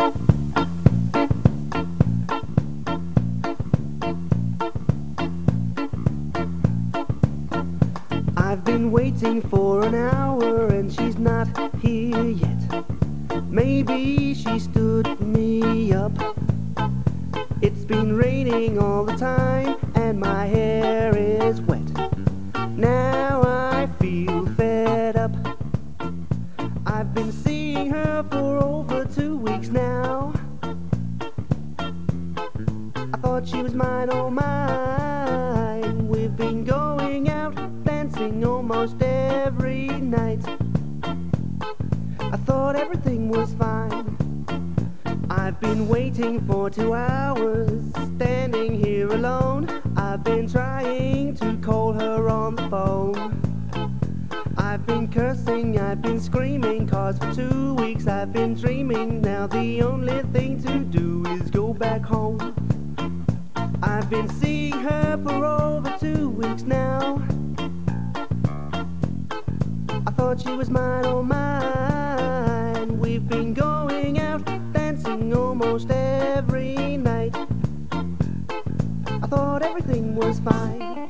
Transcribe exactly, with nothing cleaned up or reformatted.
I've been waiting for an hour and she's not here yet. Maybe she stood me up. It's been raining all the time and my hair is wet. Now I feel fed up. I've been seeing her for over two weeks now. I thought she was mine, oh mine. We've been going out dancing almost every night. I thought everything was fine. I've been waiting for two hours, standing here alone. I've been trying to call her on the phone. I've been cursing, I've been screaming, cause for two weeks I've been dreaming. Now the only thing to do is go back home. I've been seeing her for over two weeks now. I thought she was mine, oh mine. We've been going out dancing almost every night. I thought everything was fine.